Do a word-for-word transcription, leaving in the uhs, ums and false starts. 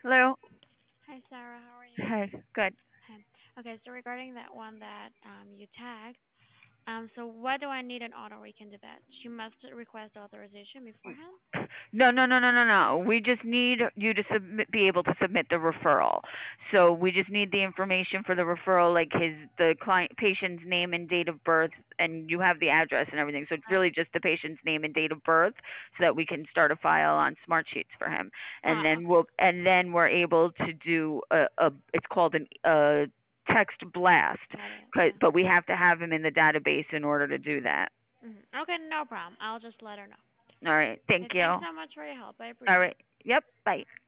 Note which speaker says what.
Speaker 1: Hello.
Speaker 2: Hi, Sarah. How are you?
Speaker 1: Hi. Good.
Speaker 2: Hi. Okay, so regarding that one that um you tagged, um, so why do I need an auto? We can do that. She must request authorization beforehand.
Speaker 1: No, no, no, no, no, no. We just need you to submit, be able to submit the referral. So we just need the information for the referral, like his the client patient's name and date of birth, and you have the address and everything. So it's
Speaker 2: Right.
Speaker 1: really just the patient's name and date of birth, so that we can start a file on Smart Sheets for him, and
Speaker 2: Ah,
Speaker 1: then
Speaker 2: okay.
Speaker 1: we'll and then we're able to do a, a it's called an uh text blast,
Speaker 2: Got it.
Speaker 1: 'cause-
Speaker 2: Yeah.
Speaker 1: but we have to have him in the database in order to do that.
Speaker 2: hmm Okay, no problem. I'll just let her know.
Speaker 1: All right. Thank
Speaker 2: Okay,
Speaker 1: you.
Speaker 2: thanks
Speaker 1: All
Speaker 2: so much for your help. I appreciate
Speaker 1: right.
Speaker 2: it.
Speaker 1: Yep. Bye.